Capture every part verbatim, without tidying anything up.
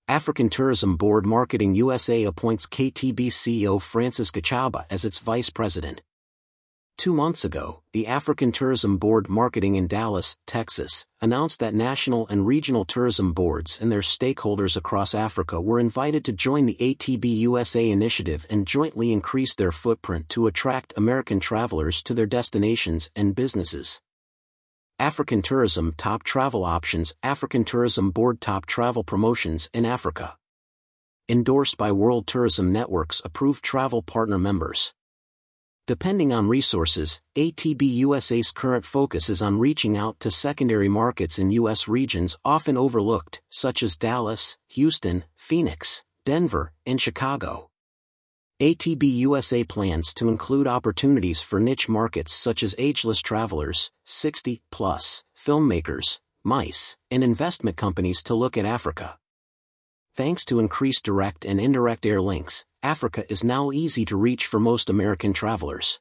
African Tourism Board Marketing U S A appoints K T B C E O Francis Gachaba as its vice president. Two months ago, the African Tourism Board Marketing in Dallas, Texas, announced that national and regional tourism boards and their stakeholders across Africa were invited to join the A T B U S A initiative and jointly increase their footprint to attract American travelers to their destinations and businesses. African Tourism Top Travel Options. African Tourism Board Top Travel Promotions in Africa. Endorsed by World Tourism Network's approved travel partner members. Depending on resources, A T B U S A's current focus is on reaching out to secondary markets in U S regions often overlooked, such as Dallas, Houston, Phoenix, Denver, and Chicago. A T B U S A plans to include opportunities for niche markets such as ageless travelers, sixty plus, filmmakers, MICE, and investment companies to look at Africa. Thanks to increased direct and indirect air links, Africa is now easy to reach for most American travelers.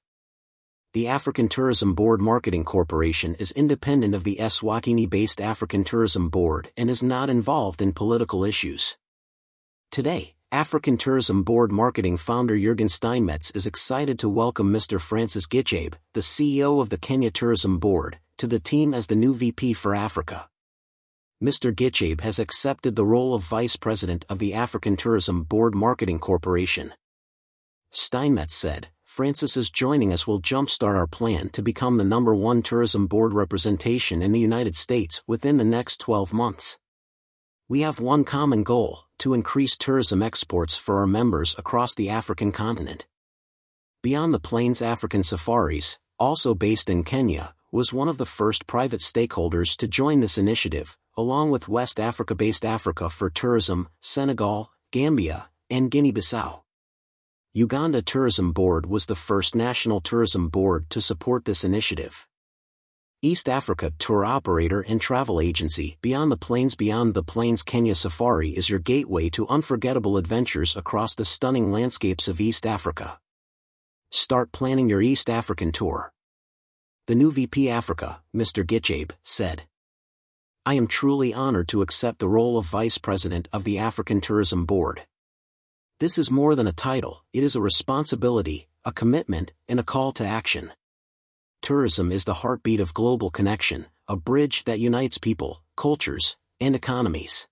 The African Tourism Board Marketing Corporation is independent of the Eswatini-based African Tourism Board and is not involved in political issues. Today, African Tourism Board Marketing founder Jürgen Steinmetz is excited to welcome Mister Francis Gichabe, the C E O of the Kenya Tourism Board, to the team as the new V P for Africa. Mister Gichabe has accepted the role of Vice President of the African Tourism Board Marketing Corporation. Steinmetz said, "Francis's joining us will jumpstart our plan to become the number one tourism board representation in the United States within the next twelve months. We have one common goal, to increase tourism exports for our members across the African continent." Beyond the Plains African Safaris, also based in Kenya, was one of the first private stakeholders to join this initiative, along with West Africa-based Africa for Tourism, Senegal, Gambia, and Guinea-Bissau. Uganda Tourism Board was the first national tourism board to support this initiative. East Africa tour operator and travel agency Beyond the Plains. Beyond the Plains Kenya Safari is your gateway to unforgettable adventures across the stunning landscapes of East Africa. Start planning your East African tour. The new V P Africa, Mister Gichabe, said, "I am truly honored to accept the role of Vice President of the African Tourism Board. This is more than a title, it is a responsibility, a commitment, and a call to action. Tourism is the heartbeat of global connection, a bridge that unites people, cultures, and economies.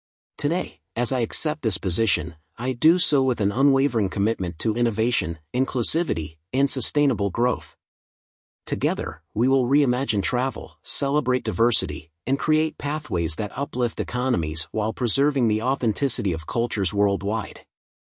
Today, as I accept this position, I do so with an unwavering commitment to innovation, inclusivity, and sustainable growth. Together, we will reimagine travel, celebrate diversity, and create pathways that uplift economies while preserving the authenticity of cultures worldwide.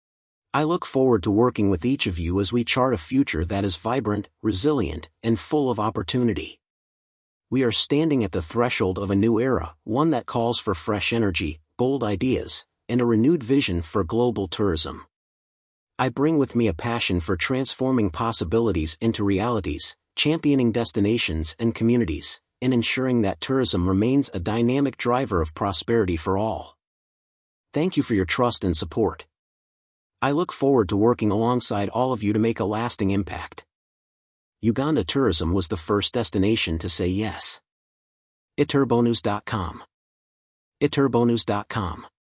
I look forward to working with each of you as we chart a future that is vibrant, resilient, and full of opportunity. We are standing at the threshold of a new era, one that calls for fresh energy, bold ideas, and a renewed vision for global tourism. I bring with me a passion for transforming possibilities into realities, championing destinations and communities, and ensuring that tourism remains a dynamic driver of prosperity for all. Thank you for your trust and support. I look forward to working alongside all of you to make a lasting impact." Uganda Tourism was the first destination to say yes. iturbonews dot com. iturbonews dot com